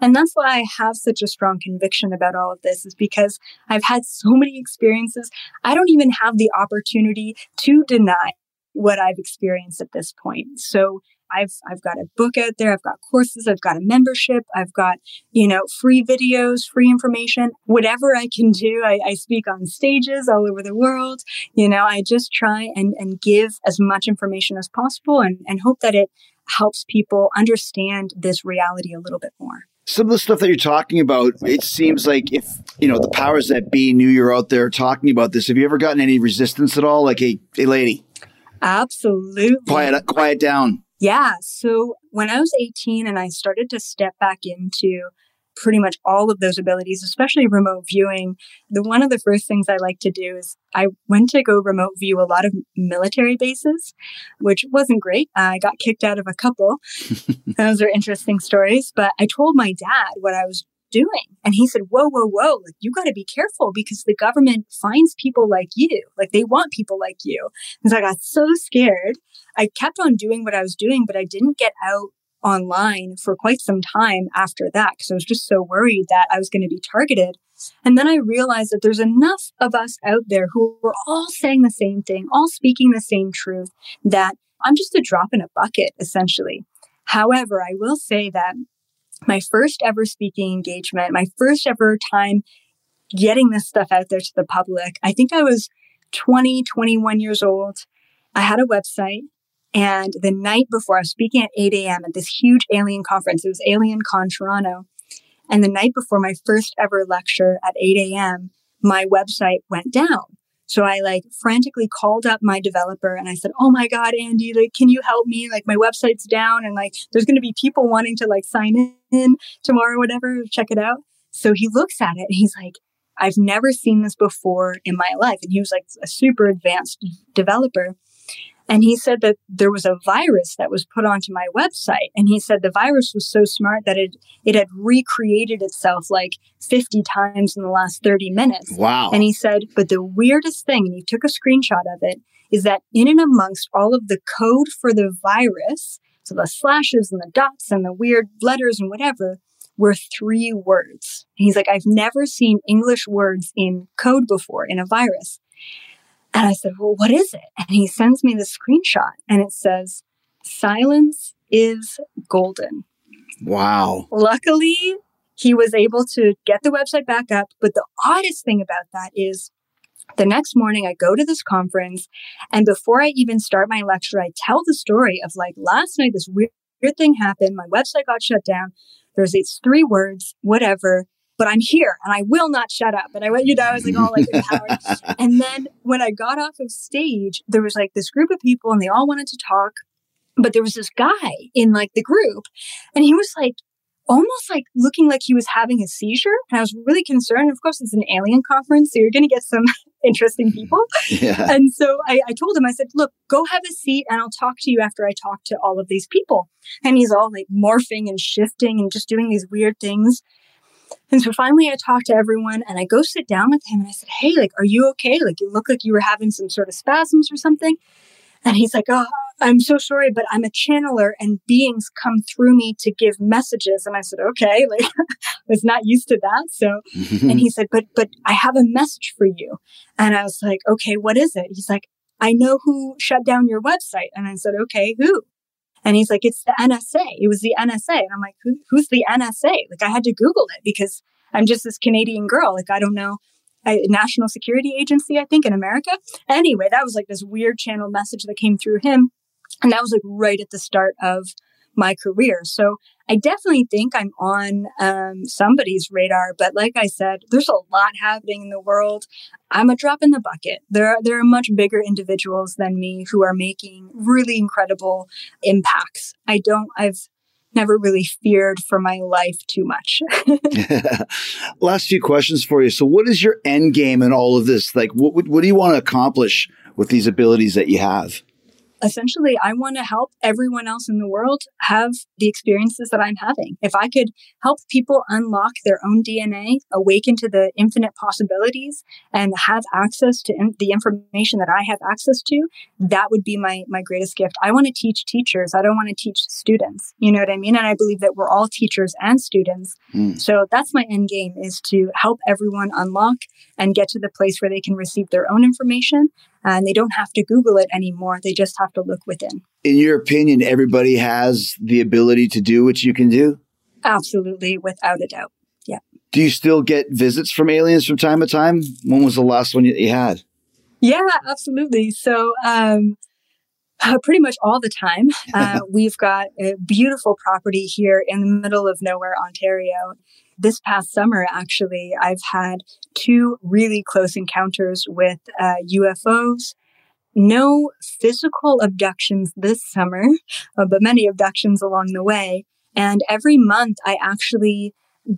[SPEAKER 6] why I have such a strong conviction about all of this, is because I've had so many experiences. I don't even have the opportunity to deny what I've experienced at this point. So I've, I've got a book out there. I've got courses. I've got a membership. I've got, you know, free videos, free information, whatever I can do. I, I speak on stages all over the world. You know, I just try and, and give as much information as possible and, and hope that it helps people understand this reality a little bit more.
[SPEAKER 7] Some of the stuff that you're talking about, it seems like if, you know, the powers that be knew you're out there talking about this, have you ever gotten any resistance at all? Like, hey, hey lady.
[SPEAKER 6] Absolutely.
[SPEAKER 7] Quiet, quiet down.
[SPEAKER 6] Yeah. So when I was eighteen and I started to step back into pretty much all of those abilities, especially remote viewing, the one of the first things I like to do is I went to go remote view a lot of military bases, which wasn't great. I got kicked out of a couple. Those are interesting stories. But I told my dad what I was doing. And he said, whoa, whoa, whoa, like, you got to be careful because the government finds people like you. Like, they want people like you. And so I got so scared. I kept on doing what I was doing, but I didn't get out online for quite some time after that because I was just so worried that I was going to be targeted. And then I realized that there's enough of us out there who are all saying the same thing, all speaking the same truth, that I'm just a drop in a bucket, essentially. However, I will say that my first ever speaking engagement, my first ever time getting this stuff out there to the public, I think I was twenty, twenty-one years old. I had a website. And the night before, I was speaking at eight a.m. at this huge alien conference. It was AlienCon Toronto. And the night before my first ever lecture at eight a.m., my website went down. So I like frantically called up my developer and I said, oh my God, Andy, like, can you help me? Like, my website's down and like, there's going to be people wanting to like sign in tomorrow or whatever, check it out. So he looks at it and he's like, I've never seen this before in my life. And he was like a super advanced developer. And he said that there was a virus that was put onto my website. And he said the virus was so smart that it it had recreated itself like fifty times in the last thirty minutes.
[SPEAKER 7] Wow.
[SPEAKER 6] And he said, but the weirdest thing, and he took a screenshot of it, is that in and amongst all of the code for the virus, so the slashes and the dots and the weird letters and whatever, were three words. And he's like, I've never seen English words in code before in a virus. And I said, well, what is it? And he sends me the screenshot and it says, silence is golden.
[SPEAKER 7] Wow.
[SPEAKER 6] Luckily, he was able to get the website back up. But the oddest thing about that is the next morning I go to this conference and before I even start my lecture, I tell the story of like last night, this weird, weird thing happened. My website got shut down. There's these three words, whatever. But I'm here and I will not shut up. And I went, you know, I was like all like empowered. And then when I got off of stage, there was like this group of people and they all wanted to talk. But there was this guy in like the group and he was like almost like looking like he was having a seizure. And I was really concerned. Of course, it's an alien conference, so you're going to get some interesting people.
[SPEAKER 7] Yeah.
[SPEAKER 6] And so I, I told him, I said, look, go have a seat and I'll talk to you after I talk to all of these people. And he's all like morphing and shifting and just doing these weird things. And so finally I talked to everyone and I go sit down with him and I said, hey, like, are you okay? Like, you look like you were having some sort of spasms or something. And he's like, oh, I'm so sorry, but I'm a channeler and beings come through me to give messages. And I said, okay, like I was not used to that. So, and he said, but, but I have a message for you. And I was like, okay, what is it? He's like, I know who shut down your website. And I said, okay, who? And he's like, it's the N S A. It was the N S A. And I'm like, Who, who's the N S A? Like, I had to Google it because I'm just this Canadian girl. Like, I don't know. A National Security Agency, I think, in America. Anyway, that was like this weird channel message that came through him. And that was like right at the start of my career. So I definitely think I'm on um, somebody's radar. But like I said, there's a lot happening in the world. I'm a drop in the bucket. There are, there are much bigger individuals than me who are making really incredible impacts. I don't, I've never really feared for my life too much.
[SPEAKER 7] Last few questions for you. So what is your end game in all of this? Like, what, what do you want to accomplish with these abilities that you have?
[SPEAKER 6] essentially, I want to help everyone else in the world have the experiences that I'm having. If I could help people unlock their own D N A, awaken to the infinite possibilities, and have access to in- the information that I have access to, that would be my, my greatest gift. I want to teach teachers. I don't want to teach students. You know what I mean? And I believe that we're all teachers and students. Mm. So that's my end game, is to help everyone unlock and get to the place where they can receive their own information. And they don't have to Google it anymore. They just have to look within.
[SPEAKER 7] In your opinion, everybody has the ability to do what you can do?
[SPEAKER 6] Absolutely, without a doubt. Yeah.
[SPEAKER 7] Do you still get visits from aliens from time to time? When was the last one you had?
[SPEAKER 6] Yeah, absolutely. So um, uh, pretty much all the time. Uh, we've got a beautiful property here in the middle of nowhere, Ontario. This past summer, actually, I've had two really close encounters with uh, U F Os. No physical abductions this summer, uh, but many abductions along the way. And every month, I actually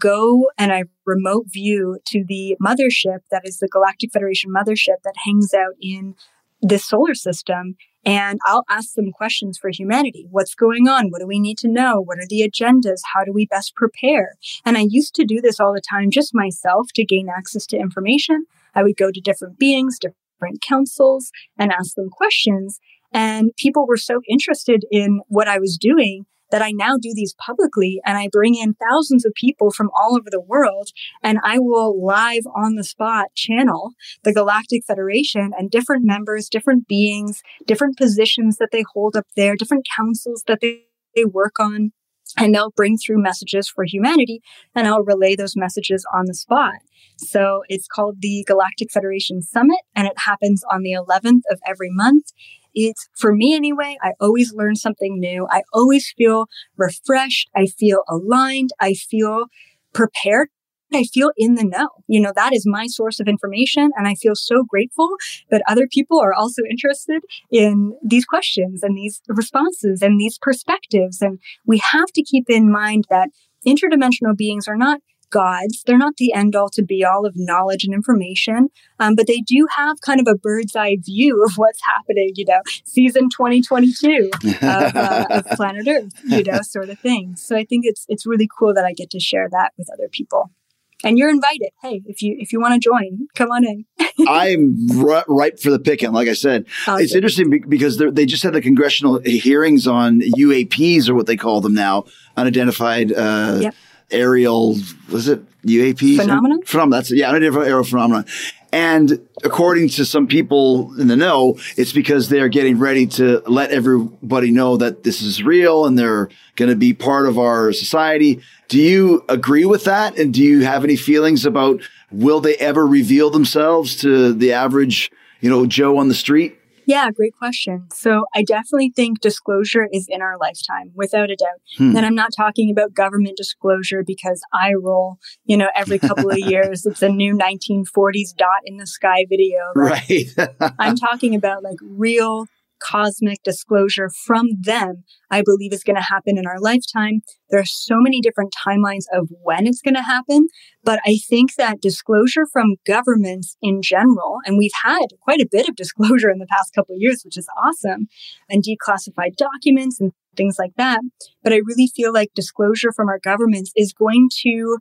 [SPEAKER 6] go and I remote view to the mothership that is the Galactic Federation mothership that hangs out in this solar system. And I'll ask them questions for humanity. What's going on? What do we need to know? What are the agendas? How do we best prepare? And I used to do this all the time, just myself, to gain access to information. I would go to different beings, different councils, and ask them questions. And people were so interested in what I was doing that I now do these publicly, and I bring in thousands of people from all over the world, and I will live on the spot channel the Galactic Federation and different members, different beings, different positions that they hold up there, different councils that they, they work on, and they'll bring through messages for humanity, and I'll relay those messages on the spot. So it's called the Galactic Federation Summit, and it happens on the eleventh of every month. It's, for me anyway, I always learn something new. I always feel refreshed. I feel aligned. I feel prepared. I feel in the know. You know, that is my source of information. And I feel so grateful that other people are also interested in these questions and these responses and these perspectives. And we have to keep in mind that interdimensional beings are not gods. They're not the end all to be all of knowledge and information, um, but they do have kind of a bird's eye view of what's happening, you know, season twenty twenty-two of, uh, of Planet Earth, you know, sort of thing. So I think it's it's really cool that I get to share that with other people. And you're invited. Hey, if you if you want to join, come on in.
[SPEAKER 7] I'm r- ripe for the picking. Like I said, awesome. It's interesting be- because they just had the congressional hearings on U A Ps, or what they call them now, unidentified uh, yep. aerial, was it U A Ps?
[SPEAKER 6] Phenomenon?
[SPEAKER 7] Phenomenon. That's yeah, unidentified aerial phenomenon. And according to some people in the know, it's because they're getting ready to let everybody know that this is real and they're going to be part of our society. Do you agree with that? And do you have any feelings about, will they ever reveal themselves to the average, you know, Joe on the street?
[SPEAKER 6] Yeah, great question. So I definitely think disclosure is in our lifetime, without a doubt. Hmm. And I'm not talking about government disclosure because I roll, you know, every couple of years. It's a new nineteen forties dot in the sky video.
[SPEAKER 7] Right.
[SPEAKER 6] I'm talking about like real cosmic disclosure from them, I believe is going to happen in our lifetime. There are so many different timelines of when it's going to happen, but I think that disclosure from governments in general, and we've had quite a bit of disclosure in the past couple of years, which is awesome, and declassified documents and things like that. But I really feel like disclosure from our governments is going to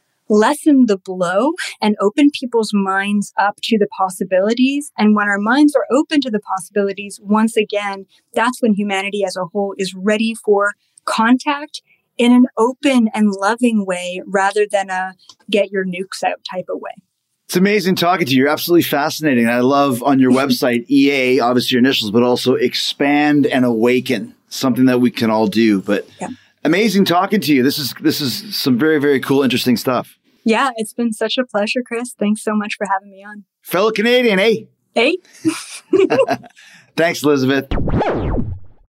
[SPEAKER 6] lessen the blow and open people's minds up to the possibilities. And when our minds are open to the possibilities, once again, that's when humanity as a whole is ready for contact in an open and loving way rather than a get your nukes out type of way.
[SPEAKER 7] It's amazing talking to you. You're absolutely fascinating. I love on your website, E A, obviously your initials, but also expand and awaken, something that we can all do. But yeah. Amazing talking to you. This is this is some very, very cool, interesting stuff.
[SPEAKER 6] Yeah, it's been such a pleasure, Chris. Thanks so much for having me on.
[SPEAKER 7] Fellow Canadian, eh?
[SPEAKER 6] Hey.
[SPEAKER 7] Thanks, Elizabeth.